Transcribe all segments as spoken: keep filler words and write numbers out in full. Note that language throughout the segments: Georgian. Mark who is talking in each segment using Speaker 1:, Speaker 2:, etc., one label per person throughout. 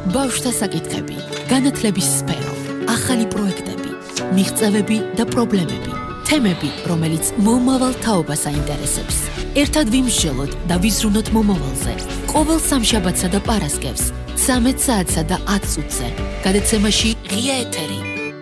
Speaker 1: ბავშვთა საკითხები, განათლების სფერო, ახალი პროექტები, მიღწევები და პრობლემები, თემები, რომელიც მომავალ თაობას აინტერესებს. ერთად ვიმსჯელოთ და ვიზრუნოთ მომავალზე. ყოველ სამშაბათსა და პარასკევს, ცამეტ საათსა და ათ წუთზე. გადაცემაში ღია ეთერი.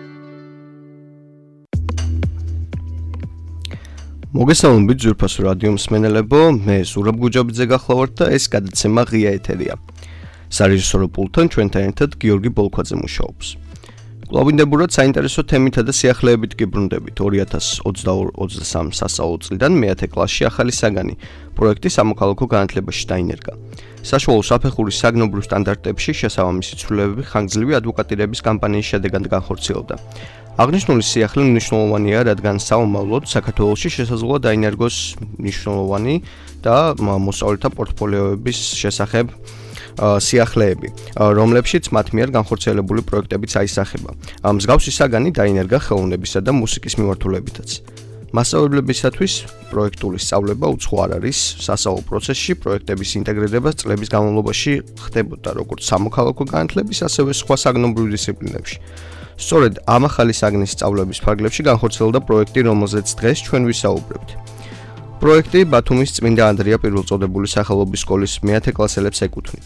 Speaker 2: მოგესალმებით ძვირფასო რადიო მსმენელებო, მე ზურაბ გუჯაბიძე გახლავართ და ეს გადაცემა ღია ეთერია. სარეჟისორო პულტთან ჩვენთან ერთად გიორგი ბოლქვაძე მუშაობს. კვლავინდებურად საინტერესო თემითა და სიახლეებით გიბრუნდებით ორი ათას ოცდაორი-ოცდასამი სასწავლო წლიდან მეათე კლასში ახალი საგანი პროექტი სამოქალაქო განათლებაში დაინერგა. საშუალო საფეხურის საგნობრივ სტანდარტებში შესაბამისი ცვლილებები ხანგრძლივი ადვოკატირების კამპანიის შედეგად განხორციელდა. აღნიშნული სიახლე მნიშვნელოვანია, რადგან საომავლოდ საქართველოში შესაძლოა დაინერგოს მნიშვნელოვანი და მოსწავლეთა პორტფოლიოების შესახებ სიახლეები, რომლებშიც მათ მიერ განხორციელებული პროექტებიც აისახება. მსგავსი საგანი დაინერგა ხელოვნებისა და მუსიკის მიმართულებითაც. მასწავლებლებისათვის პროექტული სწავლება უცხო არ არის, სასწავლო პროცესში პროექტების ინტეგრირება წლების განმავლობაში ხდებოდა როგორც სამოქალაქო განათლების, ასევე სხვა საგნობრივ დისციპლინებში. სწორედ ამ ახალი საგნის სწავლების ფარგლებში განხორციელდა პროექტი, რომელზეც დღეს ჩვენ ვისაუბრებთ. პროექტი ბათუმის წმინდა ანდრია პირველწოდებული სახელობის სკოლის მეათე კლასელებს ეკუთვნით.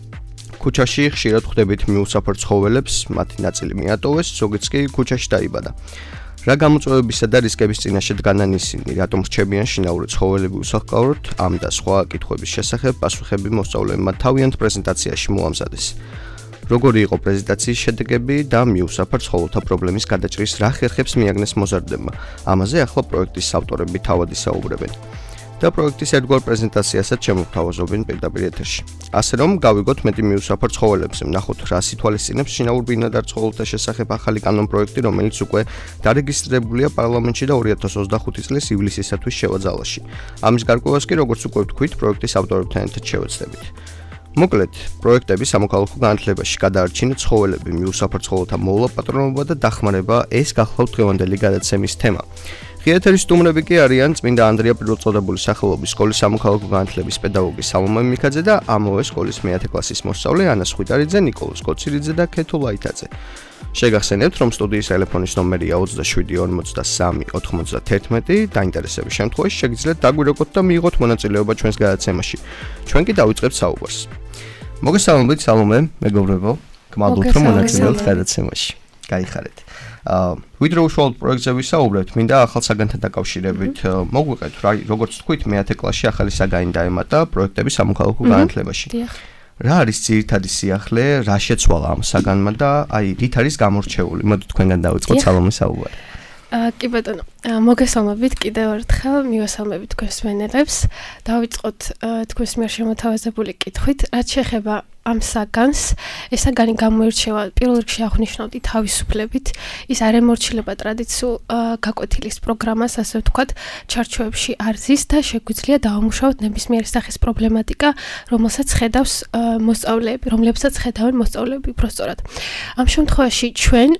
Speaker 2: ქუჩაში ხშირად ხვდებით მიუსაფარ ცხოველებს, მათი ნაწილი მიატოვეს, ზოგიც კი ქუჩაში დაიბადა. რა გამოწვევებისა და რისკების წინაშე დგანან ისინი, რატომ რჩებიან შინაური ცხოველები უსახლკაროდ, ამ და სხვა კითხვების შესახებ პასუხები მოსწავლეებმა თავიანთ პრეზენტაციაში მოამზადეს. როგორი იყო პრეზენტაციის შედეგები და მიუსაფარ ცხოველთა პრობლემის გადაჭრის რა ხერხებს მიაგნეს მოზარდებმა. ამაზე ახლა პროექტის ავტორები თავად ისაუბრებენ. და პროექტის ერთგვარ პრეზენტაციასაც შემოგთავაზობენ პირდაპირ ეთერში. ასე რომ გავიგოთ მეტი მიუსაფარ ცხოველებზე, ვნახოთ რა სითვალისწინებს შინაურ ბინადარ ცხოველთა შესახებ ახალი კანონ-პროექტი, რომელიც უკვე დარეგისტრირებულია პარლამენტში და ორი ათას ოცდახუთი წლის ივლისისათვის შევაძალაში. ამის გარკვევას კი, როგორც უკვე ვთქვით, პროექტის ავტორებთან ერთად შევეცდებით. მოკლედ, პროექტები სამოქალაქო განათლებაში გადაარჩინა ცხოველები, მიუსაფარ ცხოველთა მოვლა, პატრონობა და დახმარება, ეს გახლავთ დღევანდელი გადაცემის თემა. ღია ეთერის სტუმრები კი არიან წმინდა ანდრია პირველწოდებული სახელობის სკოლის სამოქალაქო განათლების პედაგოგი სალომე მიქაძე და ამავე სკოლის მეათე კლასის მოსწავლე ანა სხვითარიძე, ნიკოლოზ კოცირიძე და ქეთო ლაითაძე. შეგახსენებთ, რომ სტუდიის ტელეფონის ნომერია ოცდაშვიდი ორმოცდასამი ოთხმოცდათერთმეტი, დაინტერესების შემთხვევაში შეგიძლიათ დაგვირეკოთ და მიიღოთ მონაწილეობა ჩვენს გადაცემაში. ჩვენ კი დავიწყებთ საუბარს. მოგესალმებით სალომე, მეგობრებო, გმადლობთ რომ მონაწილეობთ გადაცემაში. გაიხარეთ. აა ვიდრე უშუალოდ პროექტზე ვისაუბრებთ, მინდა ახალ საგანთან დაკავშირებით მოგვიყევთ, როგორც თქვით, მეათე კლასში ახალი საგანი დაემატა პროექტების სამოქალაქო განათლებაში. რა არის ძირითადი სიახლე, რა შეცვალა ამ საგანმა და აი რით არის გამორჩეული? მოდით თქვენგან დავიწყოთ სალომე საუბარი.
Speaker 3: კი ბატონო, მოგესალმებით კიდევ ერთხელ, მივესალმებით თქვენს მსმენელებს. დავიწყოთ თქვენს მიერ შემოთავაზებული კითხვით, რაც შეეხება ამ საგანს, ეს საგანი გამოირჩევა პირველ რიგში აღნიშნავდი თავისუფლებით, ის არ ემორჩილება ტრადიციულ გაკვეთილის პროგრამას, ასე ვთქვათ, ჩარჩოებში არ ზის და შეგვიძლია დავამუშავოთ ნებისმიერი სახის პრობლემატიკა, რომელსაც ხედავს მოსწავლეები, რომლებსაც ხედავენ მოსწავლეები უბრალოდ. ამ შემთხვევაში ჩვენ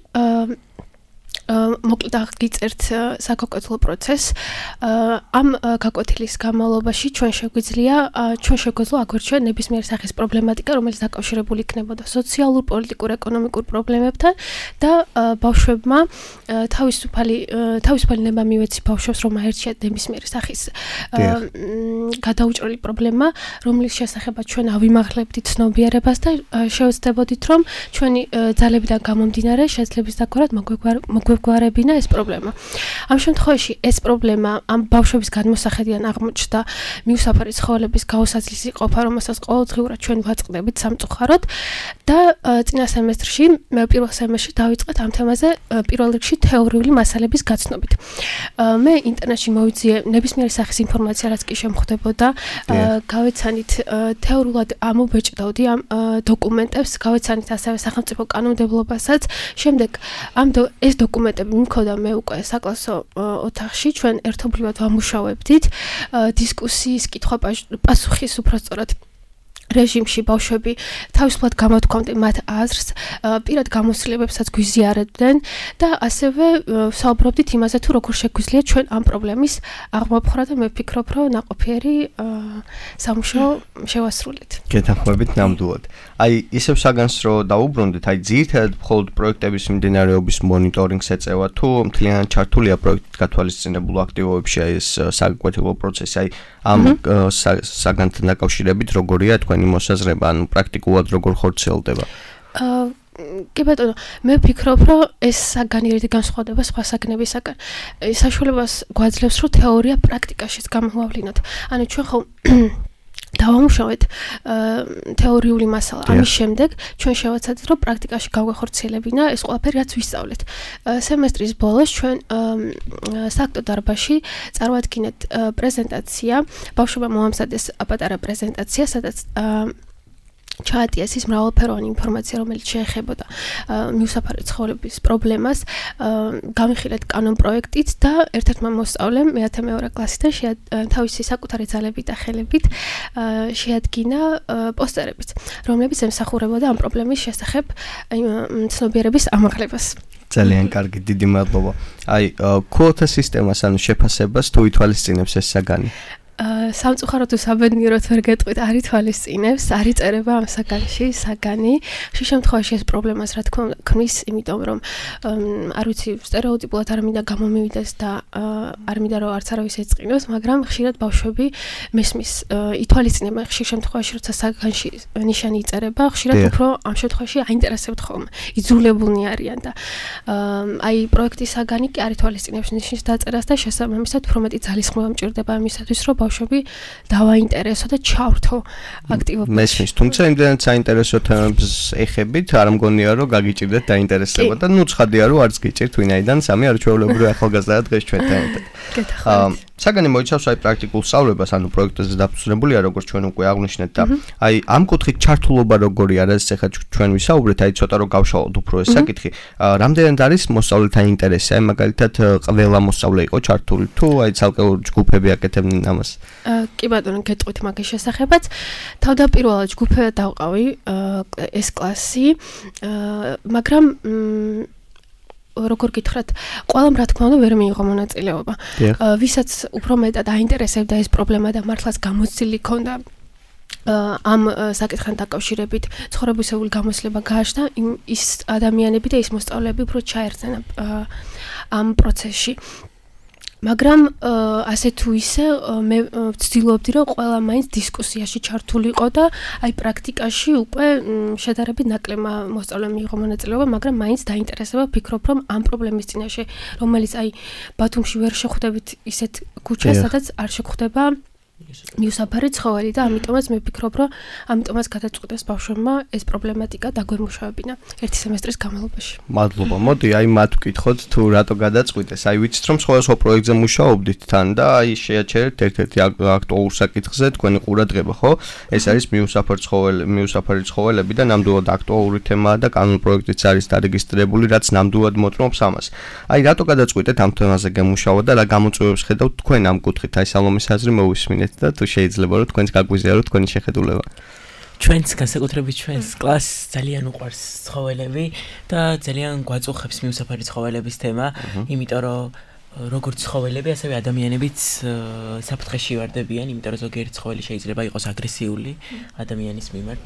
Speaker 3: მოკლედ აღგიწერთ საგაკვეთილო პროცესს. ამ გაკვეთილის განმავლობაში ჩვენ შეგვიძლია ჩვენ შეგვეძლო აგვირჩიოთ ნებისმიერი სახის პრობლემატიკა, რომელიც დაკავშირებული იქნებოდა სოციალურ, პოლიტიკურ, ეკონომიკურ პრობლემებთან და ბავშვებმა თავისუფალი თავისუფალი ნება მივეცი ბავშვებს, რომ აერჩიათ ნებისმიერი სახის გადაუჭრელი პრობლემა, რომლის შესახებაც ჩვენ ავიმაღლებდით ცნობიერებას და შევეცდებოდით, რომ ჩვენი ძალებიდან გამომდინარე შეძლებს დაკვრათ მოგვეგვარებინა ეს პრობლემა. ამ შემთხვევაში ეს პრობლემა ამ ბავშვების გადმოსახედიდან აღმოჩნდა მიუსაფარი ცხოველების გაუსაძლისი ყოფა, რომელსაც ყოველდღიურად ჩვენ ვაწყდებით სამწუხაროდ და წინა სემესტრში, პირველ სემესტრში დავიწყეთ ამ თემაზე პირველ რიგში თეორიული მასალების გაცნობით. მე ინტერნეტში მოვიძიე ნებისმიერი სახის ინფორმაცია, რაც კი შემხვდებოდა, გავეცანით თეორულად ამობეჭდავდი ამ დოკუმენტებს, გავეცანით ასევე სახელმწიფო კანონმდებლობასაც. შემდეგ ამ ეს დოკუმენტები მქონდა მე უკვე საკლასო ოთახში, ჩვენ ერთობლივად ვამუშავებდით დისკუსიის, კითხვა-პასუხის უბრალოდ რეჟიმში ბავშვები თავისუფლად გამოთქვამდნენ მათ აზრს, პირად გამოცდილებებსაც გვიზიარებდნენ და ასევე საუბრობდით იმაზე, თუ როგორ შეგვიძლია ჩვენ ამ პრობლემის აღმოფხვრა და მე ვფიქრობ, რომ ნაყოფიერი სამუშაო შევასრულეთ.
Speaker 2: გეთანხმებით ნამდვილად. აი, ისევ საგანს რო დაუბრუნდით, აი ძირითადად მხოლოდ პროექტების მიმდინარეობის მონიტორინგს ეწევა, თუ მთლიანად ჩართულია პროექტით გათვალისწინებულ აქტივობებში აი ეს საკვეთილო პროცესი, აი ამ საგანთან დაკავშირებით როგორია თქვენი მოსაზრება, ანუ პრაქტიკულად როგორ ხორციელდება?
Speaker 3: აა კი ბატონო, მე ვფიქრობ, რომ ეს საგანი ერთი განსხვავდება სხვა საგნებისაგან. საშუალებას გვაძლევს, რომ თეორია პრაქტიკაშიც გამოავლინოთ. ანუ ჩვენ ხო დავამუშავეთ თეორიული მასალა. ამის შემდეგ ჩვენ შევაცადეთ, რომ პრაქტიკაში გავგახორციელებინა ეს ყველაფერი, რაც ვისწავლეთ. სემესტრის ბოლოს ჩვენ სააქტო დარბაზში წარვადგინეთ პრეზენტაცია. ბავშვებმა მოამზადეს პატარა პრეზენტაცია, სადაც ჩაატიეს ის მრავალფეროვანი ინფორმაცია, რომელიც შეეხებოდა მიუსაფარი ცხოვრების პრობლემას, გამიხილეთ კანონ პროექტით და ერთ-ერთმა მოსწავლემ მეათე-მეორე კლასიდან თავისი საკუთარი ძალებით და ხელებით შეადგინა პოსტერებიც, რომლებიც ემსახურებოდა ამ პრობლემის შესახებ ცნობიერების ამაღლებას.
Speaker 2: ძალიან კარგი, დიდი მადლობა. აი, კვოტა სისტემას ანუ შეფასებას თუ ითვალისწინებს ეს საგანი?
Speaker 3: სამწუხაროდ თუ საბედნიეროდ ვერ გეტყვით, არ ითვალისწინებს, არ იწერება ამ საგანში საგანი. შე შემთხვევაში ეს პრობლემას რა თქმა უნდა ქმნის, იმიტომ რომ არ ვიცი, სტერეოტიპულად არ მინდა გამომივიდეს და არ მინდა რომ არც არავის ეწყინოს, მაგრამ ხშირად ბავშვები მესმის ითვალისწინებენ ხშირ შემთხვევაში, როცა საგანში ნიშანი იწერება, ხშირად უფრო ამ შემთხვევაში აინტერესებთ ხოლმე, იძულებულნი არიან და აი პროექტის საგანი კი არ ითვალისწინებს ნიშნის დაწერას და შესაბამისად უფრო მეტი ძალისხმევა მჭირდება იმისათვის, რომ ბავშვები დავაინტერესო და ჩავრთო აქტივობებში.
Speaker 2: მესმის, თუმცა იმდენად საინტერესო თემებს ეხებით, არ მგონია რომ გაგიჭირდეთ დაინტერესება და ნუ ცხადია რომ არც გიჭირთ ვინაიდან სამი არჩეულებრივი ახალგაზრდა დღეს ჩვენთან ერთად.
Speaker 3: გეთახმებით.
Speaker 2: საგანი მოიცავს აი პრაქტიკულ სწავლებას, ანუ პროექტებზე დაფუძნებულია, როგორც ჩვენ უკვე აღვნიშნეთ და აი ამ კუთხით ჩართულობა როგორია, რაც ახლა ჩვენ ვისაუბრეთ, აი ცოტა რომ გავშალოთ უფრო ეს საკითხი. რამდენად არის მოსწავლეთა ინტერესი? აი მაგალითად ყველა მოსწავლე იყო ჩართული თუ აი ცალკეულ ჯგუფები აკეთებდნენ ამას?
Speaker 3: კი ბატონო, გეტყვით მაგის შესახებაც. თავდაპირველად ჯგუფებად დავყავი ეს კლასი, მაგრამ როგორ გითხრათ, ყველამ რა თქმა უნდა ვერ მიიღო მონაწილეობა. ვისაც უფრო მეტად აინტერესებდა ეს პრობლემა და მართლაც გამოცდილი ქონდა ამ საკითხთან დაკავშირებით ცხოვრებისეული გამოცდილება გააჩნდა, ის ადამიანები და ის მოსწავლეები უფრო ჩაერთნენ ამ პროცესში. მაგრამ ასე თუ ისე მე ვცდილობდი, რომ ყველა მაინც დისკუსიაში ჩართულიყო და აი პრაქტიკაში უკვე შედარებით ნაკლებმა მოსწავლემ მიიღო მონაწილეობა, მაგრამ მაინც დაინტერესება, ვფიქრობ, რომ ამ პრობლემის წინაშე, რომელიც აი ბათუმში ვერ შეხვდებით ისეთ ქუჩას, სადაც არ შეხვდება მიუსაფარი ცხოველი და ამიტომაც მე ვფიქრობ, რომ ამიტომაც გადაწყვიტეს ბავშვებმა ეს პრობლემატიკა დაგვემუშავებინა ერთი სემესტრის განმავლობაში.
Speaker 2: მადლობა. მოდი აი მათ ვკითხოთ თუ რატო გადაწყვიტეს. აი ვიცით რომ სხვადასხვა პროექტზე მუშაობდით თან და აი შეაჩერეთ ერთ-ერთი აქტუალურ საკითხზე თქვენი ყურადღება, ხო? ეს არის მიუსაფარი ცხოველი, მიუსაფარი ცხოველები და ნამდვილად აქტუალური თემაა და კანონ პროექტიც არის დარეგისტრირებული, რაც ნამდვილად მოწმობს ამას. აი რატო გადაწყვიტეთ ამ თემაზე გამუშავოთ და რა გამოწვევებს ხედავთ თქვენ ამ კუთხით? აი სალომის აზრი მოვისმინეთ. და თუ შეიძლება რომ თქვენს გაგვიზიაროთ თქვენი შეხედულება.
Speaker 4: ჩვენს განსაკუთრებით ჩვენს კლასს ძალიან უყვარს ცხოველები და ძალიან გვაწუხებს მიუსაფარი ცხოველების თემა, იმიტომ რომ როგორც ცხოველები, ასევე ადამიანებიც საფრთხეში ვარდებიან, იმიტომ რომ ზოგიერთი ცხოველი შეიძლება იყოს აგრესიული ადამიანის მიმართ.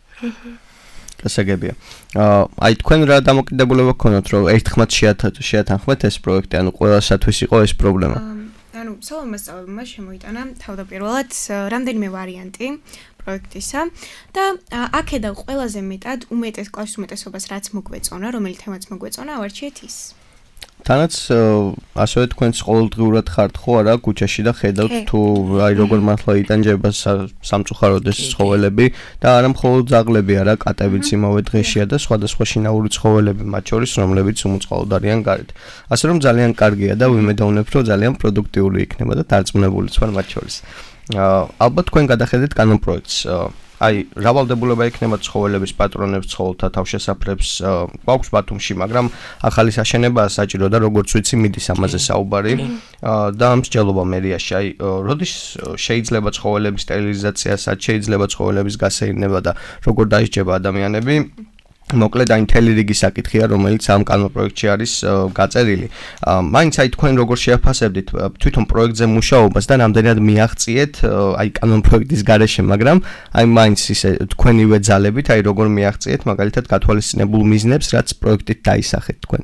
Speaker 2: გასაგებია. აი თქვენ რა დამოკიდებულება გქონოთ რომ ერთხმად შეათანხმეთ ეს პროექტი, ანუ ყველასათვის იყო ეს პრობლემა?
Speaker 5: ანუ სალომეს სწავლებმა შემოიტანა თავდაპირველად რამდენიმე ვარიანტი პროექტისა და აქედან ყველაზე მეტად უმეტეს კლასის უმეტესობას რაც მოგვეწონა, რომელი თემაც მოგვეწონა, ავარჩიეთ ის. თანაც
Speaker 2: ასევე თქვენს ყოველდღიურად ხართ ხო არა ქუჩაში და ხედავთ თუ აი როგორ მართლა იტანჯება სამწუხაროდ ეს ცხოველები და არა მხოლოდ ძაღლები არა, კატებიც იმავე დღეშია და სხვადასხვა შინაური ცხოველები მათ შორის რომლებიც უმოწყალოდ არიან გარეთ. ასე რომ ძალიან კარგია და ვიმედოვნებ რომ ძალიან პროდუქტიული იქნება და დარწმუნებულიც ვარ მათ შორის. ალბათ თქვენ გადახედეთ კანონ პროექტს. აი რავალდებულება იქნება ცხოველების პატრონებს, ცხოველთა თავშესაფრებს გვაქვს ბათუმში, მაგრამ ახალი საშენებაა საჭირო და როგორც ვიცი, მიდის ამაზე საუბარი და მსჯელობა მერიაში. აი, როდის შეიძლება ცხოველების სტერილიზაცია, სად შეიძლება ცხოველების გასეირნება და როგორ დაიჭება ადამიანები? მოკლედ აი მთელი რიგი საკითხია, რომელიც ამ კანონპროექტში არის გაწერილი. მაინც აი თქვენ როგორ შეაფასებდით თვითონ პროექტზე მუშაობას და რამდენად მიაღწიეთ აი კანონპროექტის გარეშე, მაგრამ აი მაინც ისე თქვენივე ძალებით აი როგორ მიაღწიეთ მაგალითად გათვალისწინებულ მიზნებს, რაც პროექტით დაისახეთ თქვენ.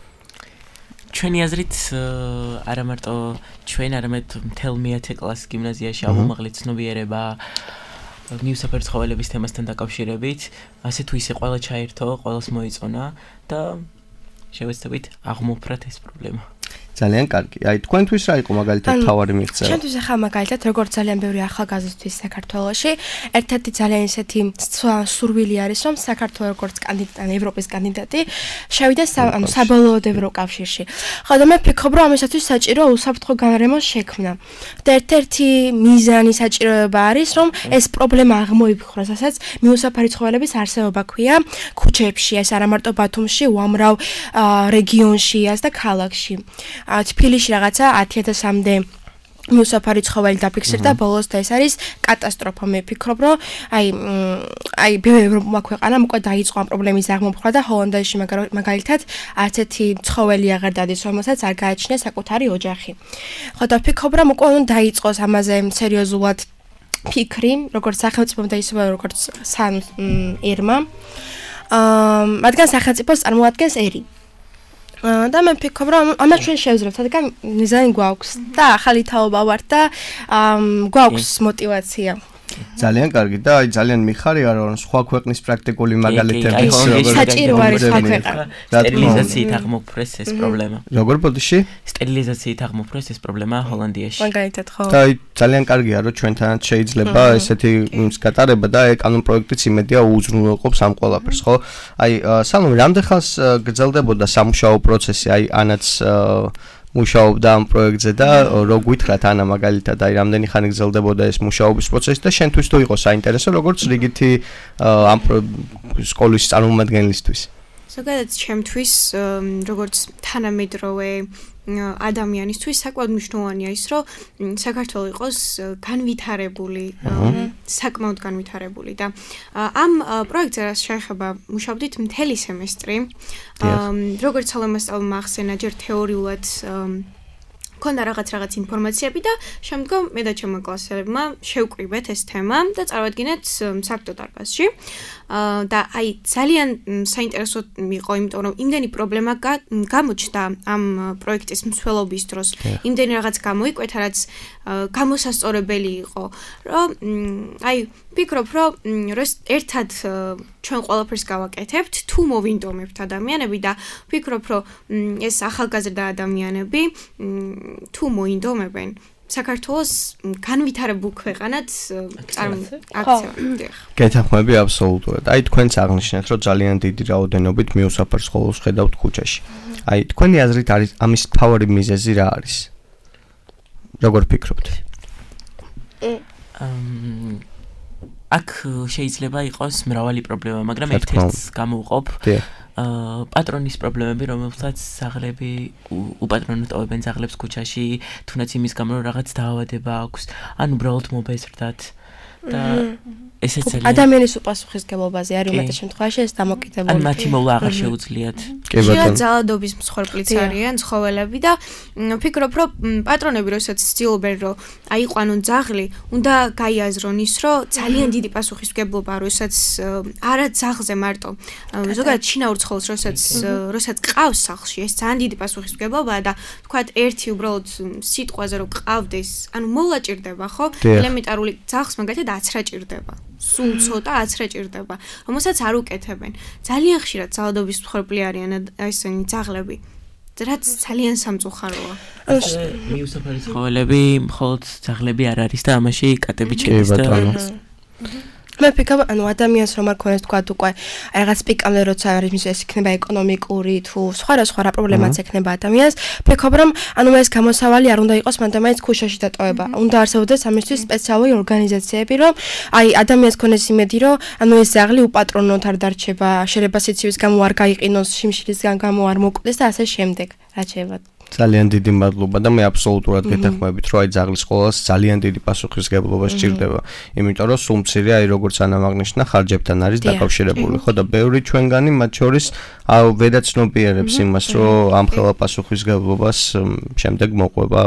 Speaker 4: ჩვენი აზრით არა მარტო ჩვენ, არამედ მთელ მეათე კლასის გიმნაზიაში აუმაღლეთ ცნობიერება ნიუსაფერი ცხოველების თემასთან დაკავშირებით, ასე თუ ისე ყველა ჩაერთო, ყველას მოიწონა და შევეცდებით აღმოფრათ ეს პრობლემა.
Speaker 2: ძალიან კარგი. აი თქვენთვის რა იყო მაგალითად თავარი მიღწევა?
Speaker 6: ჩვენთვის ახლა მაგალითად როგორც ძალიან ბევრი ახალგაზრდისთვის საქართველოში, ერთ-ერთი ძალიან ისეთი სურვილი არის, რომ საქართველოს როგორც კანდიდატი, ევროპის კანდიდატი შევიდა საბოლოოდ ევროკავშირში. ხო და მე ვფიქრობ, რომ ამისათვის საჭირო უსაფრთხო განრემოს შექმნა. და ერთ-ერთი მიზანი საჭიროება არის, რომ ეს პრობლემა აღმოიფხვრას, რასაც მიუსაფარი ცხოველების არსებობა ქვია ქუჩებში, ეს არა მარტო ბათუმში, უამრავ რეგიონშიაც და ქალაქში. თბილისში რაღაცა ათი ათასამდე მიუსაფარი ცხოველი დაფიქსირდა ბოლოს და ეს არის კატასტროფა. მე ვფიქრობ, რომ აი აი ევროპა ქვეყანა უკვე დაიწყო ამ პრობლემის აღმოფხვრა და ჰოლანდიაში მაგალითად ასეთი ცხოველი აღარ დადის, რომელსაც არ გააჩნია საკუთარი ოჯახი. ხო და ვფიქრობ, რომ უკვე უნდა დაიწყოს ამაზე სერიოზულად ფიქრი, როგორც სახელმწიფომ და ისევე როგორც სან ერმა. აა მათგან სახელმწიფოს წარმოადგენს ერი. და მე ვფიქრობ, რომ ამას ჩვენ შევძლებთ, რადგან მიზანი გვაქვს და ახალი თაობა ვართ და გვაქვს мотиваცია.
Speaker 2: ძალიან კარგი და აი ძალიან მიხარია რომ სხვა ქვეყნის პრაქტიკული მაგალითები
Speaker 6: საჭირო არის სხვა ქვეყანა.
Speaker 4: სტერილიზაციით აღმოფრეს ეს პრობლემა.
Speaker 2: როგორ ბოდიში?
Speaker 4: სტერილიზაციით აღმოფრეს ეს პრობლემა ჰოლანდიაში.
Speaker 6: მაგალითად ხო.
Speaker 2: და აი ძალიან კარგია რომ ჩვენთანაც შეიძლება ესეთი გატარება და კანონპროექტიც იმედია უზრუნველყოფს ამ ყველაფერს, ხო? აი სალომე, რამდენ ხანს გრძელდებოდა სამუშაო პროცესი აი ანაც მუშაობდა ამ პროექტზე და რო გითხრათ ანა მაგალითად აი რამდენი ხანი გრძელდებოდა ეს მუშაობის პროცესი და შენთვის თუ იყო საინტერესო როგორც რიგითი ამ სკოლის წარმომადგენლისთვის?
Speaker 5: ზოგადად ჩემთვის როგორც თანამედროვე ადამიანისთვის საკმაოდ მნიშვნელოვანია ის, რომ საქართველოს იყოს განვითარებული, საკმაოდ განვითარებული და ამ პროექტზე რაც შეეხება მუშაობდით მთელი სემესტრი. როგორც ცალომასწავლმა ახსენა, ჯერ თეორიულად ქონდა რაღაც რაღაც ინფორმაციები და შემდგომ მე და ჩემო კლასელებმა შევკრიბეთ ეს თემა და წარვადგინეთ საქმეთა დარბაზში. და აი ძალიან საინტერესო იყო, იმიტომ რომ იმდენი პრობლემა გამოჩნდა ამ პროექტის მსვლელობის დროს. იმდენი რაღაც გამოიკვეთა, რაც გამოსასწორებელი იყო, რომ აი ვფიქრობ, რომ ერთად ჩვენ ყველაფერს გავაკეთებთ, თუ მოვინდომებთ ადამიანები და ვფიქრობ, რომ ეს ახალგაზრდა ადამიანები თუ მოინდომებენ საქართველოს განვითარებულ ქვეყანად წარმოადგენს.
Speaker 2: გეთანხმები აბსოლუტურად. აი თქვენც აღნიშნეთ, რომ ძალიან დიდი რაოდენობით მიუსაფარ ცხოველს ხედავთ ქუჩაში. აი თქვენი აზრით არის ამის მთავარი მიზეზი რა არის? როგორ ფიქრობთ?
Speaker 4: აქ შეიძლება იყოს მრავალი პრობლემა, მაგრამ ერთ-ერთს გამოვყოფ. პატრონის პრობლემები, რომელსაც ძაღლები უპატრონოდ ტოვებენ ძაღლებს ქუჩაში, თუნდაც იმის გამო რომ რაღაც დაავადება აქვს, ან უბრალოდ მობეზრდათ და ესეც ძალიან
Speaker 6: ადამიანის უპასუხისმგებლობაზე არის უმეტეს შემთხვევაში ეს დამოკიდებული.
Speaker 4: ან მათი მოვლა აღარ შეუძლიათ.
Speaker 5: ხშირად ძალადობის მსხვერპლიც არიან ცხოველები და ვფიქრობ, რომ პატრონები როდესაც ცდილობენ რომ აიყვანონ ძაღლი, უნდა გაიაზრონ ის, რომ ძალიან დიდი პასუხისმგებლობა, როდესაც არა ძაღლზე მარტო, ზოგადად შინაურ ცხოველს, როდესაც როდესაც ყავს სახლში, ეს ძალიან დიდი პასუხისმგებლობაა და თქვათ ერთი უბრალოდ სიტყვაზე რომ ყავდეს, ანუ მოვლა ჭირდება, ხო? ელემენტარული ძაღლს მაგალითად აცრა ჭირდება. სულ ცოტა აცრა ჭირდება, რომელსაც არ უკეთებენ. ძალიან ხშირად ძალადობის მსხვერპლი არიან ესენი ძაღლები. რაც ძალიან სამწუხაროა.
Speaker 4: მიუსაფარი ცხოველები, მხოლოდ ძაღლები არ არის და ამაში კატები ჩედის და
Speaker 6: მე ვფიქრობ, ანუ ადამიანს რომ არ ქონდეს თქვა უკვე აი რაღაც პიკამდე როცა არის მის ეს იქნება ეკონომიკური თუ სხვა რა სხვა რა პრობლემაც ექნება ადამიანს, ვფიქრობ რომ ანუ ეს გამოსავალი არ უნდა იყოს მანდამაინც ქუშაში დატოვება. უნდა არსებობდეს ამისთვის სპეციალური ორგანიზაციები, რომ აი ადამიანს ქონდეს იმედი, რომ ანუ ეს ზაღლი უპატრონოდ არ დარჩება, შეიძლება სიცივეს გამო არ გაიყინოს, შიმშილისგან გამო არ მოკვდეს და ასე შემდეგ. რა შეიძლება
Speaker 2: ძალიან დიდი მადლობა და მე აბსოლუტურად გეთანხმებით, რომ აი ზაღლის სკოლას ძალიან დიდი პასუხისგებლობა სჭირდება. იმიტომ რომ სულ მცირე აი როგორც ანა აღნიშნა ხარჯებთან არის დაკავშირებული, ხო და ბევრი ჩვენგანი მათ შორის ვერაცნობიერებს იმას, რომ ამ ხელა პასუხისგებლობას შემდეგ მოყვება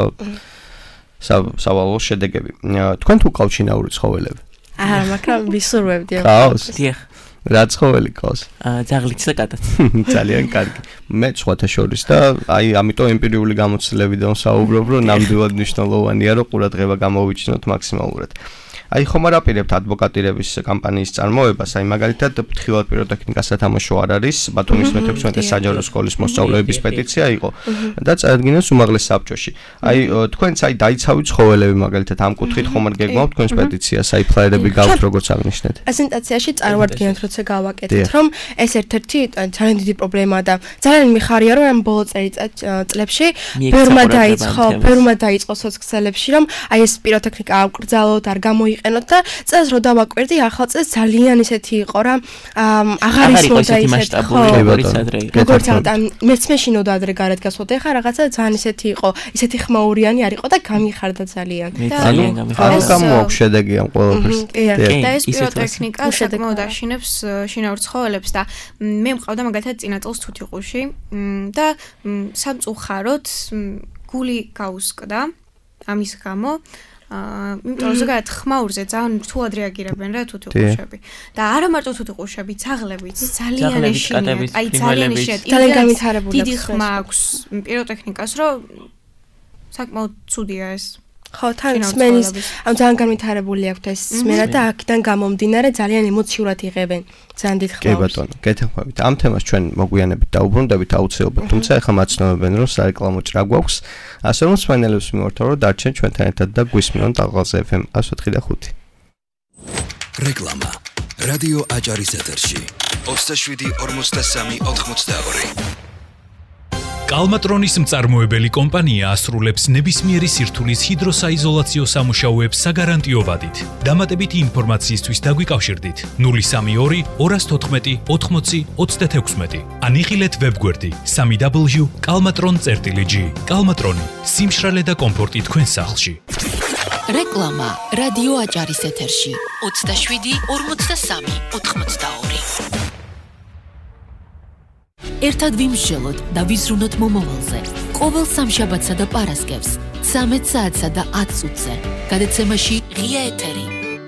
Speaker 2: სავალო შედეგები. თქვენ თუ ყავთ შინაური ცხოველები?
Speaker 6: აა, მაგრამ ვისურვებდი.
Speaker 2: ყავს?
Speaker 4: დიახ.
Speaker 2: რა ცხოველი ყავს?
Speaker 4: აა, ძაღლიც და კატაც.
Speaker 2: ძალიან კარგი. მე სხვათა შორის და აი ამიტომ ემპირიული გამოცდილებიდან ვსაუბრობ, რომ ნამდვილად მნიშვნელოვანია, რომ ყურადღება გამოვიჩინოთ მაქსიმალურად. აი ხომ არ აპირებთ ადვოკატირების კამპანიის წარმოებას, აი მაგალითად ფრთხილად პიროტექნიკას სათამაშო არ არის, ბათუმის მეთექვსმეტე საჯარო სკოლის მოსწავლეების პეტიცია იყო და წარადგინეს უმაღლეს საბჭოში. აი თქვენც აი დაიცავით ცხოველები მაგალითად ამ კუთხით ხომ არ გეგმავთ თქვენს პეტიციას, აი ფლაერები გავთ როგორც აღნიშნეთ.
Speaker 6: პრეზენტაციაში წარვარდგინეთ როცა გავაკეთეთ, რომ ეს ერთ-ერთი ძალიან დიდი პრობლემაა და ძალიან მიხარია რომ ამ ბოლო წელიწადებში ბევრმა დაიწყო, ბევრმა დაიწყო სოციალებში რომ აი ეს პიროტექნიკა აღკრძალოთ, არ გამოიყენოთ და წელს რო დავაკვირდი ახალ წელს ძალიან ისეთი იყო რა აღარ ისმოდა ისეთი
Speaker 4: როგორც ადრე იყო
Speaker 6: როგორც მეც მე შინოდა ადრე გარეთ გასვოდა ეხა რაღაცა ძალიან ისეთი იყო ისეთი ხმაურიანი არ იყო და გამიხარდა ძალიან
Speaker 4: ძალიან გამიხარდა
Speaker 2: ანუ გამოაქვს შედეგი ამ ყველაფერს
Speaker 5: და ეს პიროტექნიკა საკმაოდ აშინებს შინაურ ცხოველებს და მე მყავდა მაგალითად წინა წელს თუთიყუში და სამწუხაროდ გული გაუსკდა ამის გამო აა, იმიტომ რომ ზოგადად ხმაურზე ძალიან რთულად რეაგირებენ რა თუთიყუშები. და არა მარტო თუთიყუშები, ძაღლებიც ძალიან ეშინიათ. აი ძალიან ეშინიათ.
Speaker 6: ძალიან განვითარებული
Speaker 5: დიდი ხმა აქვს პიროტექნიკას, რომ საკმაოდ ცუდია ეს.
Speaker 6: ხო, თან სმენის, ანუ ძალიან განვითარებული აქვს ეს სმენა და აქედან გამომდინარე ძალიან ემოციურად იღებენ. ძალიან დიდ ხმაურს.
Speaker 2: კი ბატონო, გეთანხმებით. ამ თემას ჩვენ მოგვიანებით დაუბრუნდებით აუცილებლად, თუმცა ეხლა მაცნობებენ რომ სარეკლამო ჭრა გვაქვს. ასე რომ სმენელებს მიმართავ რომ დარჩენ ჩვენთან ერთად და გვისმენთ ალღაზ ეფ ემ one oh four და five.
Speaker 7: რეკლამა. რადიო აჭარის ეთერში. ოცდაშვიდი ორმოცდასამი ოთხმოცდაორი.
Speaker 8: კალმატრონის მწარმოებელი კომპანია ასრულებს ნებისმიერი სირთულის ჰიდროსაიზოლაციო სამუშაოებს საგარანტიო ვადით. დამატებითი ინფორმაციისთვის დაგვიკავშირდით null three two two fourteen eighty ოცდათექვსმეტი. ან იხილეთ ვებგვერდი three w kalmatron წერტილი g. კალმატრონი, სიმშრალე და კომფორტი თქვენ სახლში.
Speaker 1: რეკლამა რადიო აჭარის ეთერში ოცდაშვიდი ორმოცდასამი ოთხმოცდაორი. ერთად ვიმსჯელოთ და ვიზრუნოთ მომავალზე. ყოველ სამშაბათსა და პარასკევს, ცამეტ საათსა და ათ წუთზე. გადაცემაში ღია ეთერი.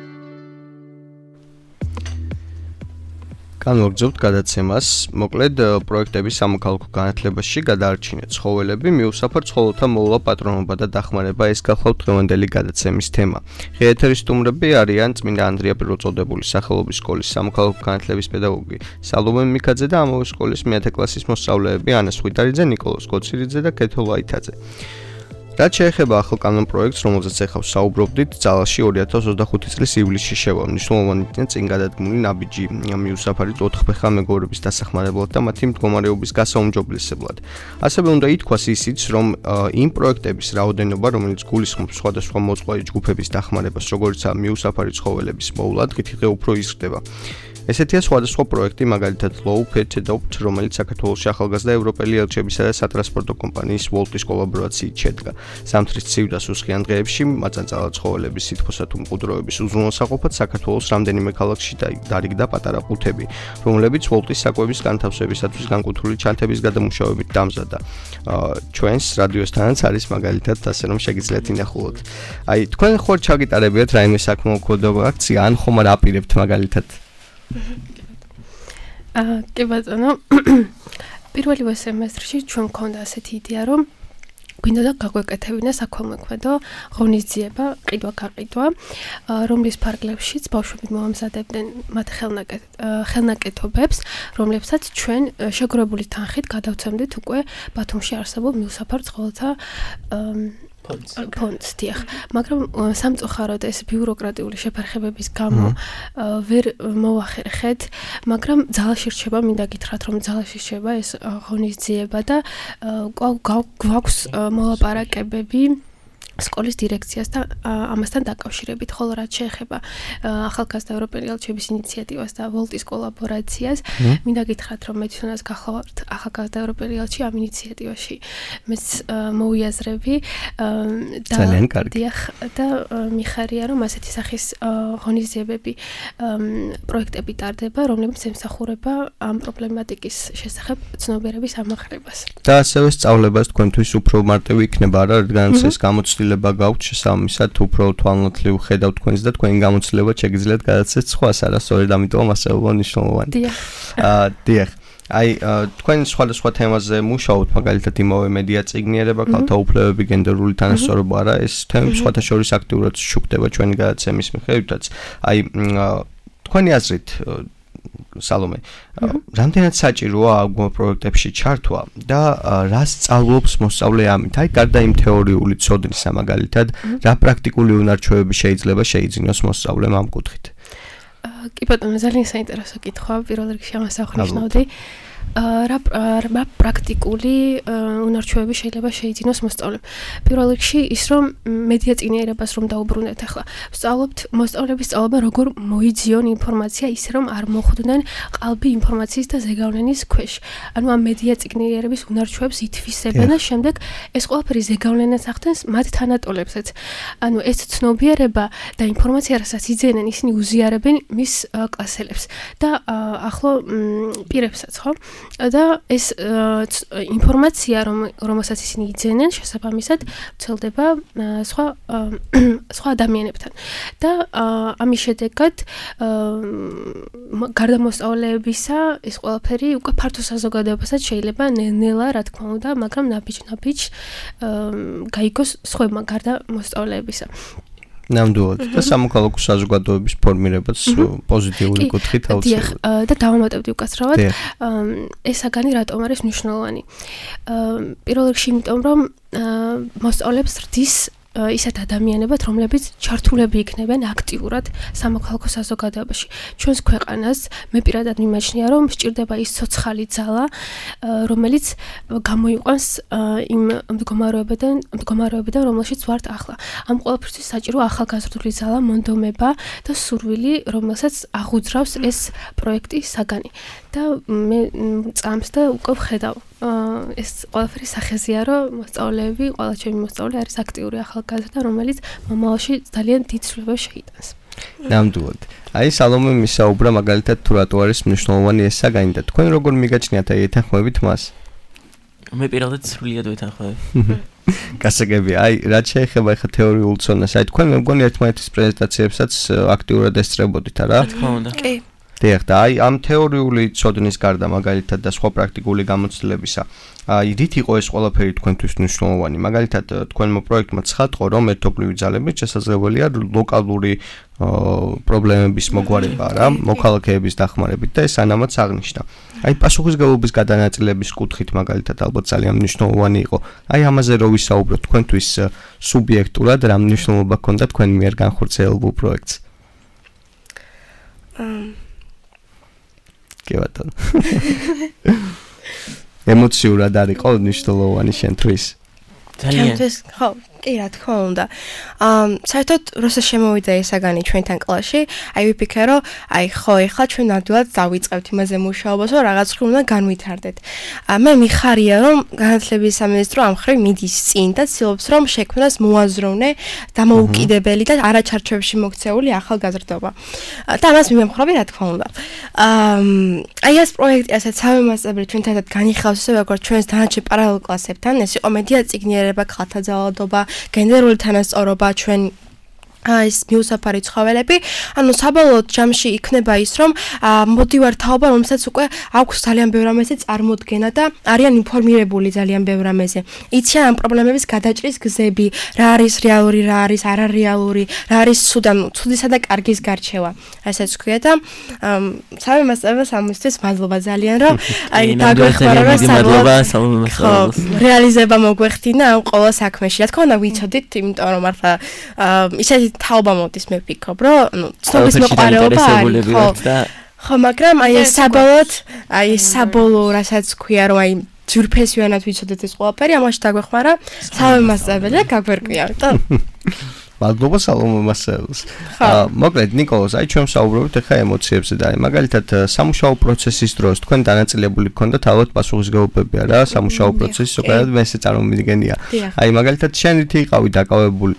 Speaker 2: განვაგრძობთ გადაცემას. მოკლედ პროექტების სამოქალაქო განათლებაში გადაარჩინეთ ცხოველები, მიუსაფარ ცხოველთა მოვლა პატრონობა და დახმარება ეს გახლავთ დღევანდელი გადაცემის თემა. ღია ეთერის სტუმრები არიან წმინდა ანდრია პირველწოდებული სახელობის სკოლის სამოქალაქო განათლების პედაგოგი სალომე მიქაძე და ამავე სკოლის მეათე კლასის მოსწავლეები ანა სვიდარიძე, ნიკოლოზ კოცირიძე და კეთო ლაითაძე. რაც შეეხება ახალ კანონ პროექტს, რომელზეც ახლა ვსაუბრობდით, ძალაში ორი ათას ოცდახუთი წლის ივლისში შევა. მნიშვნელოვანია წინ გადადგმული ნაბიჯი მიუსაფარი ოთხფეხა მეგობრების დასახმარებლად და მათი მდგომარეობის გასაუმჯობესებლად. ასევე უნდა ითქვას ისიც, რომ იმ პროექტების რაოდენობა, რომელიც გულისხმობს სხვადასხვა მოწყვლადი ჯგუფების დახმარებას, როგორიცაა მიუსაფარი ცხოველების მოვლა, დღითიდღე უფრო იზრდება. ესეთია სხვადასხვა პროექტი, მაგალითად Low Pet Adopt, რომელიც საქართველოში ახალგაზრდა ევროპელი ელჩებისა და სატრანსპორტო კომპანიის Volt-ის კოლაბორაციით შედგა. ზამთრის ცივ და სუსხიან დღეებში მაწანწალა ცხოველების სითბოსა თუ მყუდროების უზრუნველსაყოფად საქართველოს რამდენიმე ქალაქში დარიგდა პატარა ყუთები, რომლებიც Volt-ის საკვების განთავსებისათვის განკუთვნილი ჩანთების გადამუშავებით დამზადდა. ჩვენს რადიოსთანაც არის მაგალითად ასე რომ შეგიძლიათ ინახულოთ. აი თქვენ ხوار ჩაგიტარებიათ რაიმე საკმაო აქცია ან ხომ არ აპირებთ მაგალითად
Speaker 3: აა კი ბატონო პირველივე სემესტრში ჩვენ მქონდა ასეთი იდეა რომ გვინდა და გაგვეკეთებინა საქველმოქმედო ღონისძიება ყიდვა გაყიდვა რომლის ფარგლებშიც ბავშვები მოამზადებდნენ მათ ხელნაკეთობებს რომლებსაც ჩვენ შეგროვებული თანხით გადავცემდით უკვე ბათუმში არსებულ მიუსაფარ ცხოველთა ფონდს დიახ, მაგრამ სამწუხაროდ ეს ბიუროკრატიული შეფერხებების გამო ვერ მოახერხეთ, მაგრამ ძალაში რჩება, მინდა გითხრათ, რომ ძალაში რჩება ეს ღონისძიება და გვაქვს მოლაპარაკებები სკოლის დირექციას და ამასთან დაკავშირებით, ხოლო რაც შეეხება ახალგაზრდა ევროპელი ელჩების ინიციატივას და ვოლტის კოლაბორაციას, მინდა გითხრათ, რომ მეც თუნდაც გახლავართ ახალგაზრდა ევროპელი ელჩი ამ ინიციატივაში. მეც მოვიაზრები და დიახ და მიხარია, რომ ასეთი სახის ღონისძიებები პროექტები ტარდება, რომლებიც ემსახურება ამ პრობლემატიკის შესახებ ცნობიერების ამაღლებას.
Speaker 2: და ასევე სწავლებას თქვენთვის უფრო მარტივი იქნება, არა, რადგანაც ეს გამოცდილება გაქვთ შესაბამისად უფრო თვალნათლივ ხედავთ თქვენს და თქვენი გამოცდილება შეგიძლიათ გადაცეთ სხვას, არასწორად ამიტომ ასევე მნიშვნელოვანი.
Speaker 3: დიახ.
Speaker 2: აა დიახ. აი თქვენ სხვადასხვა თემაზე მუშაობთ, მაგალითად იმავე მედია წიგნიერება, ქალთა უფლებები, გენდერული თანასწორობა, არა, ეს თემები სხვათა შორის აქტიურად შუქდება ჩვენი გადაცემის მიხედვითაც. აი თქვენი აზრით სალომე, რამდენად საჭიროა ამ პროექტებში ჩართვა და რა სწავლობს მოსწავლე ამით? აი, გარდა იმ თეორიული ცოდნისა, მაგალითად, რა პრაქტიკული უნარჩვევები შეიძლება შეიძინოს მოსწავლემ ამ კუთხით?
Speaker 3: კი ბატონო, ძალიან საინტერესო კითხვა, პირველ რიგში ამას აღნიშნავდი. რა რა პრაქტიკული უნარჩვევები შეიძლება შეიძინოს მოსწავლემ. პირველ რიგში ის რომ მედია წიგნიერებას რომ დაუბრუნდეთ ახლა. ვსწავლობთ მოსწავლეების სწავლება როგორ მოიძიონ ინფორმაცია ისე რომ არ მოხვდნენ ყალბი ინფორმაციის და ზეგავლენის ქვეშ. ანუ ამ მედია წიგნიერების უნარჩვევებს ითვისებენ და შემდეგ ეს ყველაფერი ზეგავლენას ახდენს მათ თანატოლებსაც. ანუ ეს ცნობიერება და ინფორმაცია რასაც იძენენ ისინი უზიარებენ მის კლასელებს და ახლო პირებსაც, ხო? და ეს ინფორმაცია რომ რომელსაც ისინი იძენენ შესაბამისად ვრცელდება სხვა სხვა ადამიანებთან და ამის შედეგად გარდა მოსწავლეებისა ეს ყველაფერი უკვე ფართო საზოგადოებასაც შეიძლება ნელა რა თქმა უნდა, მაგრამ ნაბიჯ-ნაბიჯ გაიგოს სხვებმა გარდა მოსწავლეებისა.
Speaker 2: ნამდვილად და სამოქალაქო საზოგადოების ფორმირებაც პოზიტიური კუთხით აუცილებლად.
Speaker 3: და დავამატებდი უკაცრავად, ეს საგანი რატომ არის მნიშვნელოვანი? პირველ რიგში იმიტომ, რომ მოსწავლეებს რდის ისეთ ადამიანებად, რომლებიც ჩართულები იქნებიან აქტიურად სამოქალაქო საზოგადოებაში. ჩვენს ქვეყანას მე პირადად მიმაჩნია, რომ სჭირდება ის ცოცხალი ძალა, რომელიც გამოიყვანს იმ მდგომარეობიდან, მდგომარეობიდან, რომელშიც ვართ ახლა. ამ ყველაფერთვის საჭირო ახალგაზრდული ძალა, მონდომება და სურვილი, რომელსაც აღუძრავს ეს პროექტი საგანი. და მე წამს და უკვე ვხედავ ეს ყველაფერი სახეზეა, რომ მოსწავლეები, ყველა ჩემი მოსწავლე არის აქტიური ახალგაზრდა, რომელიც მომავალში ძალიან დიდ ცვლილებებს შეიტანს.
Speaker 2: ნამდვილად. აი, სალომე მისაუბრა მაგალითად თუ რატო არის მნიშვნელოვანი ეს საგანი და თქვენ როგორ მიგაჩნიათ აი ეთანხმებით მას?
Speaker 4: მე პირადად სრულიად ვეთანხმები.
Speaker 2: გასაგებია. აი, რაც შეეხება ახლა თეორიულ ცოდნას, აი თქვენ მე მგონი ერთმანეთის პრეზენტაციებსაც აქტიურად ესწრებოდით, არა?
Speaker 4: რა თქმა უნდა.
Speaker 6: კი.
Speaker 2: დიახ, და აი ამ თეორიული ცოდნის გარდა მაგალითად და სხვა პრაქტიკული გამოცდილებისა, აი რით იყო ეს ყველაფერი თქვენთვის მნიშვნელოვანი? მაგალითად, თქვენმა პროექტმა ცხადყო, რომ ერთობლივი ძალებით შესაძლებელია ლოკალური პრობლემების მოგვარება, რა, მოქალაქეების დახმარებით და ეს ანამაც აღნიშნა. აი პასუხისმგებლობის გადანაწილების კუთხით მაგალითად ალბათ ძალიან მნიშვნელოვანი იყო. აი ამაზე რო ვისაუბროთ, თქვენთვის სუბიექტურად რა მნიშვნელობა ჰქონდა თქვენ მიერ განხორციელებულ პროექტს? კი ბატონო. ემოციურად არ იყო მნიშვნელოვანი შენთვის?
Speaker 4: ძალიან.
Speaker 6: ხო, კი რა თქმა უნდა. აა საერთოდ როცა შემოვიდა ეს საგანი ჩვენთან კლასში, აი ვიფიქრე რომ აი ხო ეხლა ჩვენ ნამდვილად დავიწყებთ იმაზე მუშაობას, რომ რაღაც ხრი უნდა განვითარდეთ. აა მე მიხარია რომ განათლების სამინისტრო ამ ხრივ მიდის წინ და ცდილობს რომ შექმნას მოაზროვნე, დამოუკიდებელი და არაჩარჩოებში მოქცეული ახალგაზრდობა. და ამას მიმემხრობი რა თქმა უნდა. აა აი ეს პროექტი ასეთ სამი მასწავლებელი ჩვენთან განიხილავს ისე როგორც ჩვენს დანარჩენ პარალელ კლასებთან, ეს იყო მედია წიგნიერება, ქალთა ძალადობა, გენდერული თანასწორობა, ჩვენ ეს მიუსაფარი ცხოველები, ანუ საბოლოოდ ჯამში იქნება ის, რომ მოდივარ თაობა, რომელსაც უკვე აქვს ძალიან ბევრ რამეზე წარმოდგენა და არიან ინფორმირებული ძალიან ბევრ რამეზე. იციან ამ პრობლემების გადაჭრის გზები, რა არის რეალური, რა არის არარეალური, რა არის ცუდა, ცუდისა და კარგის გარჩევა. ასეც ვქვია და სამი მასწავლებელს ამისთვის მადლობა ძალიან, რომ აი დაგვეხმარა
Speaker 4: მადლობა სამი მასწავლებელს.
Speaker 6: რეალიზება მოგვეხდინა ამ ყოველ საქმეში. რა თქმა უნდა ვიცოდით, იმიტომ რომ ახლა ისეთი თაობა მოდის მე ვფიქრობ, რომ ნუ ცნობის მოყარეობა არის, ხო, ხო, მაგრამ აი ეს საბოლოოდ, აი ეს საბოლოო, რასაც ქვია, რომ აი ძვირფესვიანად ვიცოდეთ ეს ყველაფერი, ამაში დაგვეხმარა სამი მასწავლებელი და გაგვერკვია, და
Speaker 2: მადლობა სალომე მასწავლებელს. მოკლედ ნიკოლოზ, აი ჩვენ საუბრობთ ახლა ემოციებზე და აი მაგალითად სამუშაო პროცესის დროს თქვენ დანაწილებული გქონდათ ალბათ პასუხისმგებლობებია რა, სამუშაო პროცესის ზოგადად მესე წარმომიდგენია. აი მაგალითად შენ რითი იყავი დაკავებული?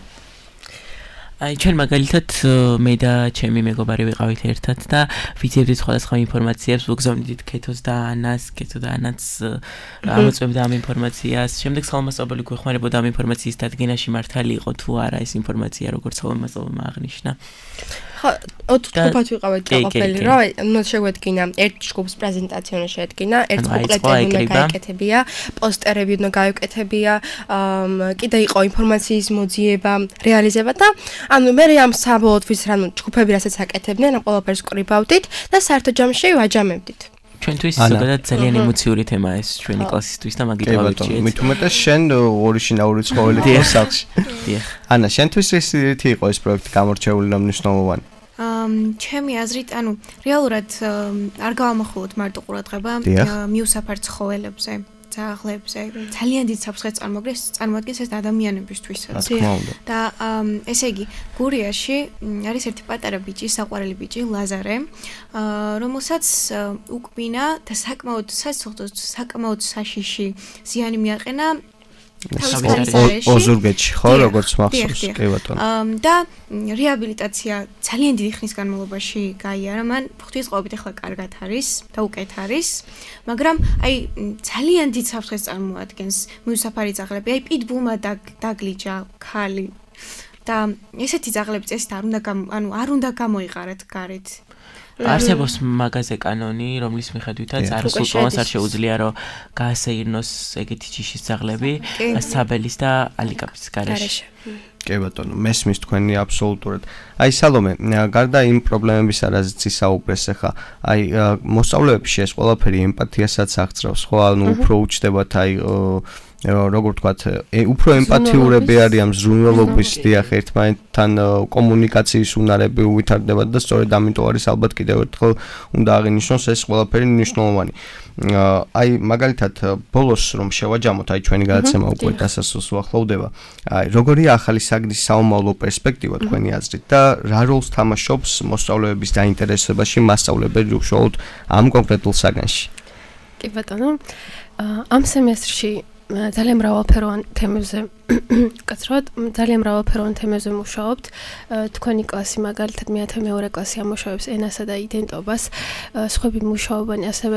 Speaker 4: აი ჩვენ მაგალითად მე და ჩემი მეგობარი ვიყავით ერთად და ვიცებდით სხვადასხვა ინფორმაციებს, ვგზავნიდით კეთოს და ანას, კეთო და ანაც ამოწმებდა ამ ინფორმაციას. შემდეგ სალომასწავლებელი გვეხმარებოდა ამ ინფორმაციის დადგენაში მართალი იყო თუ არა ეს ინფორმაცია, როგორც სალომასწავლებელმა აღნიშნა.
Speaker 6: ხო, ოთხ ჯგუფად ვიყავით დაყოფილი, რა, ნუ შეგვედგინა ერთ ჯგუფს პრეზენტაციონი შეედგინა, ერთ კონკრეტულად უნდა გაეკეთებია, პოსტერები უნდა გაეკეთებია, კიდე იყო ინფორმაციის მოძიება, რეალიზება და ანუ მე ამ საბოლოოდ ვის რა ნუ ჯგუფები რასაც აკეთებდნენ, ამ ყველაფერს ყრიბავდით და საერთო ჯამში ვაჯამებდით.
Speaker 4: ჩვენთვის ზოგადად ძალიან ემოციური თემაა ეს ჩვენი კლასისთვის და მაგით გავიჩიეთ.
Speaker 2: მით უმეტეს შენ ორიგინალური ცხოველი იყო სახლში.
Speaker 4: დიახ.
Speaker 2: ანა, შენთვის ეს რითი იყო ეს პროექტი გამორჩეული და მნიშვნელოვანი?
Speaker 5: ჩემი აზრით, ანუ რეალურად არ გავამახვილოთ მარტო ყურადღება მიუსაფარ ცხოველებზე, ძაღლებზე. ძალიან დიდ საფრთხეს წარმოადგენს ეს ადამიანებისთვისაც. და ესე იგი, გურიაში არის ერთი პატარა ბიჭი, საყვარელი ბიჭი, ლაზარე, რომელსაც უკბინა და საკმაოდ სასოხდოს, საკმაოდ საშიში ზიანი მიაყენა
Speaker 2: ოზურგეთში, ხო, როგორც მახსოვს, კი ბატონო.
Speaker 5: და რეაბილიტაცია ძალიან დიდი ხნის განმავლობაში გაიარა მან, ღვთისმყოფით ახლა კარგად არის და უკეთ არის, მაგრამ აი ძალიან დიდ საფრთხეს წარმოადგენს მიუსაფარი ძაღლები, აი პიტბულმა დაგლიჯა ქალი და ესეთი ძაღლები წესით არ უნდა ანუ არ უნდა გამოიყარეთ გარეთ.
Speaker 4: არსებობს მაღაზე კანონი, რომლის მიხედვითაც არ სულწმუნს არ შეუძლია რომ გაასეირნოს ეგეთი ჯიშის ძაღლები საბელის და ალიკაპის გარეშე.
Speaker 2: კი ბატონო, მესმის თქვენი აბსოლუტურად. აი სალომე, გარდა იმ პრობლემებისა, რაზეც ისაუბრეს ახლა, აი მოსწავლეებში ეს ყველაფერი ემპათიასაც აღწევს, ხო, ანუ უფრო უჩნდებათ აი როგორ ვთქვათ, უფრო ემპათიურები არიან მზრუნველობის დიახ ერთმანეთთან კომუნიკაციის უნარები უვითარდებათ და სწორედ ამიტომ არის ალბათ კიდევ ერთხელ უნდა აღინიშნოს ეს ყველაფერი მნიშვნელოვანი. აი მაგალითად ბოლოს რომ შევაჯამოთ, აი ჩვენი გადაცემა უკვე დასასრულს უახლოვდება. აი როგორია ახალი საგნის საომავლო პერსპექტივა თქვენი აზრით და რა როლს თამაშობს მოსწავლეების დაინტერესებაში მასწავლებელი უშუალოდ ამ კონკრეტულ საგანში?
Speaker 3: კი ბატონო, ამ სემესტრში ძალიან მრავალფეროვან თემებზე კაცრად ძალიან მრავალფეროვან თემებზე მუშაობთ. თქვენი კლასი მაგალითად მეათე მეორე კლასი ამუშავებს ენასა და იდენტობას, სხვები მუშაობენ ასევე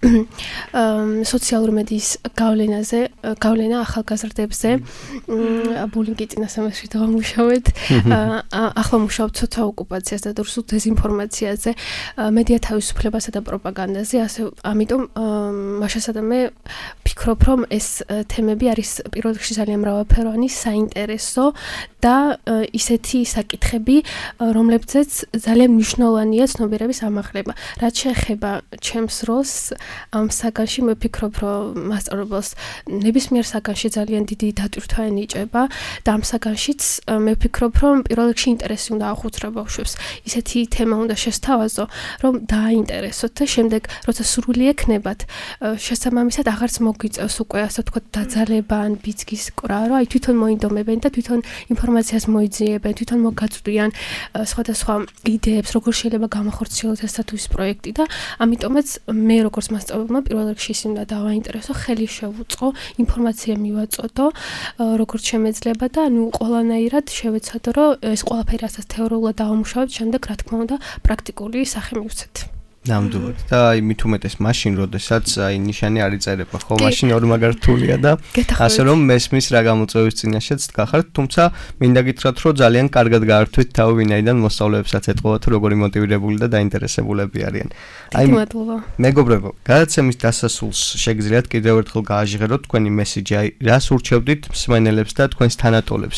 Speaker 3: სოციალური მედიის გავლენაზე, გავლენა ახალგაზრდებზე, ბულინგი წინა სემესტრში დავამუშავეთ, ახლა მუშაობთ ცოთა ოკუპაციას და რუსულ დეზინფორმაციაზე, მედია თავისუფლებასა და პროპაგანდაზე, ასე ამიტომ მაშასა და მე ვფიქრობ, რომ ეს თემები არის პირველ რიგში ძალიან მრავალფეროვანი, საინტერესო და ისეთი საკითხები, რომლებზეც ძალიან მნიშვნელოვანია ცნობიერების ამაღლება. რაც შეეხება ჩემს როლს ამ საგანში, მე ვფიქრობ, რომ მასწავლებელს ნებისმიერ საგანში ძალიან დიდი დატვირთვა ენიჭება და ამ საგანშიც მე ვფიქრობ, რომ პირველ რიგში ინტერესი უნდა ახუცრა ბავშვებს. ისეთი თემა უნდა შესთავაზო, რომ დააინტერესოთ და შემდეგ, როცა სურვილი ექნებათ, შესაბამისად აღარც მოგვიწევს უკვე ასე ვთქვათ დაძალება ან ბიძგის კვრა, რომ აი თვითონ მოინდომებენ და თვითონ ინფორმაციას მოიძიებენ, თვითონ მოგაწვდიან სხვადასხვა იდეებს, როგორ შეიძლება გამახორციელოთ ეს თუ ის პროექტი და ამიტომაც მე როგორც მასწავლებელმა პირველ რიგში ის უნდა დავაინტერესო, ხელი შევუწყო, ინფორმაცია მივაწოდო, როგორც შემეძლება და ნუ ყველანაირად შევეცადო, რომ ეს ყველაფერი რასაც თეორიულად დავამუშავებთ, შემდეგ რა თქმა უნდა პრაქტიკული სახე მივცეთ.
Speaker 2: ნამდვილად. და აი მით უმეტეს მაშინ, როდესაც აი ნიშანი არ იწერება, ხო, მაშინ ორი მაგარ რთულია და ასე რომ მესმის რა გამოწვევის წინაშეც დგახართ, თუმცა მინდა გითხრათ, რომ ძალიან კარგად გაართვით თავი ვინაიდან მოსწავლეებსაც ეთყობა თუ როგორი მოტივირებული და დაინტერესებულები არიან.
Speaker 3: აი მადლობა.
Speaker 2: მეგობრებო, გადაცემის დასასრულს შეგიძლიათ კიდევ ერთხელ გააჟღეროთ თქვენი მესიჯი, აი რას ურჩევდით მსმენელებს და თქვენს თანატოლებს?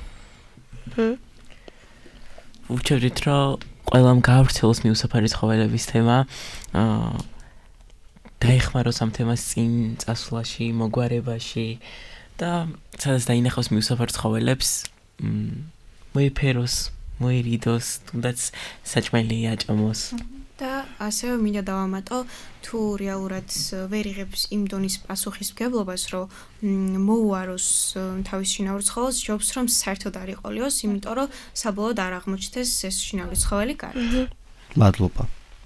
Speaker 4: ურჩევდით, რომ ყველამ გაავრცელოს მიუსაფარი ცხოველების თემა, აა დაეხმაროს ამ თემას წინ წასვლაში, მოგვარებაში და სადაც დაინახოს მიუსაფარ ცხოველებს, მოიფეროს, მოირიდოს, თუნდაც საჭმელი აჭამოს.
Speaker 5: და ასევე მინდა დავამატო, თუ რეალურად ვერ იღებს იმ დონის პასუხისმგებლობას, რომ მოუაროს თავის შინაურ ცხოველს, ჯობს რომ საერთოდ არ იყოლიოს, იმიტომ რომ საბოლოოდ არ აღმოჩნდეს ეს შინაური ცხოველი კარგი.
Speaker 2: მადლობა.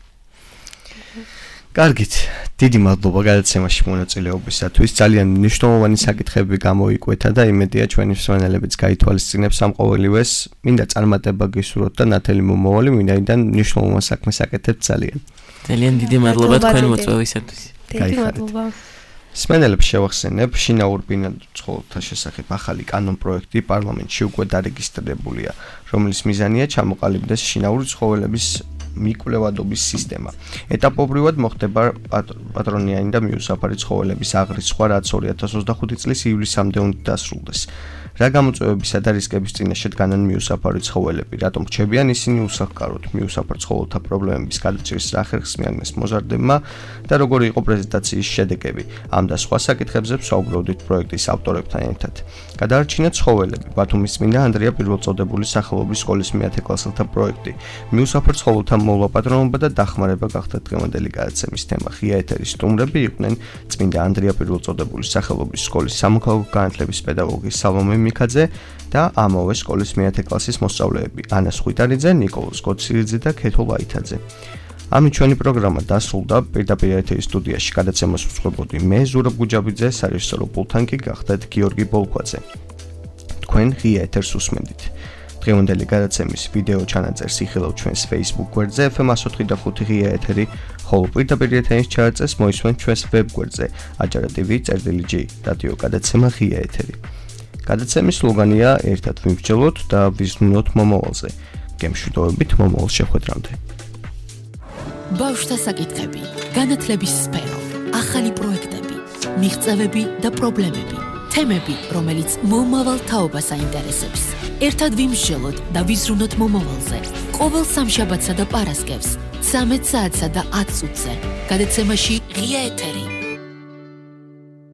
Speaker 2: კარგით, დიდი მადლობა გადაცემაში მონაწილეობისათვის. ძალიან მნიშვნელოვანი საკითხები გამოიკვეთა და იმედია ჩვენი მსმენელებიც გაითვალისწინებს ამ ყოველივეს. მინდა წარმატება გისურვოთ და ნათელი მომავალი, ვინაიდან მნიშვნელოვან საქმეს აკეთებთ ძალიან.
Speaker 4: ძალიან დიდი მადლობა თქვენ მოწვევისათვის.
Speaker 3: დიდი მადლობა.
Speaker 2: მსმენელებს შევახსენებ, შინაურ ბინადრ ცხოველთა შესახებ ახალი კანონ პროექტი პარლამენტში უკვე დარეგისტრირებულია, რომლის მიზანია ჩამოყალიბდეს შინაური ცხოველების მიკვლევადობის სისტემა. ეტაპობრივად მოხდება პატრონიანი და მიუსაფარი ცხოველების აღრიცხვა, რაც ორი ათას ოცდახუთი წლის ივლისამდე უნდა დასრულდეს. რა გამოწვევებისა და რისკების წინაშე დგანან მიუსაფარი ცხოველები, რატომ რჩებიან ისინი უსახკაროდ, მიუსაფარ ცხოველთა პრობლემების გადაჭრის რა ხერხს მიაგნეს მოზარდებმა და როგორი იყო პრეზენტაციის შედეგები. ამ და სხვა საკითხებზე ვსაუბრობდით პროექტის ავტორებთან ერთად. გადაარჩინა ცხოველები, ბათუმის წმინდა ანდრია პირველწოდებული სახელობის სკოლის მეათე კლასელთა პროექტი. მიუსაფარ ცხოველთა მოვლა პატრონობა და დახმარება გახდა დღევანდელი გადაცემის თემა. ღია ეთერის სტუმრები იყვნენ წმინდა ანდრია პირველწოდებული სახელობის სკოლის სამოქალაქო განათლების პედაგოგი სალომე მიქაძე და ამავე სკოლის მეათე კლასის მოსწავლეები ანა სხვითარიძე, ნიკოლოზ კოცილიძე და ქეთო ლაითაძე. ამით ჩვენი პროგრამა დასრულდა. პირდაპირ ეთერის სტუდიაში გადაცემას უძღვებოდი მე, ზურაბ გუჯაბიძე, სარეჟისორო პულტთან კი გახდათ გიორგი ბოლქვაძე. თქვენ ღია ეთერს უსმენდით. დღევანდელი გადაცემის ვიდეო ჩანაწერს იხილავთ ჩვენს Facebook გვერდზე ეფ ემ εκατო ოთხი და ხუთი ღია ეთერი, ხოლო პირდაპირ ეთერის ჩანაწერს მოისმენთ ჩვენს ვებ გვერდზე აჯარა ტივი წერტილი ჯი რადიო გადაცემა ღია ეთერი. გადაცემის სლოგანია ერთად ვიმსჯელოთ და ვიზრუნოთ მომავალზე. გემშვიდობებით მომავალ შეხვედრამდე.
Speaker 1: ბავშვთა საკითხები, განათლების სფერო, ახალი პროექტები, მიღწევები და პრობლემები, თემები, რომელიც მომავალ თაობას აინტერესებს. ერთად ვიმსჯელოთ და ვიზრუნოთ მომავალზე. ყოველ სამშაბათსა და პარასკევს, ცამეტ საათსა და ათ წუთზე. გადაცემაში ღია ეთერი.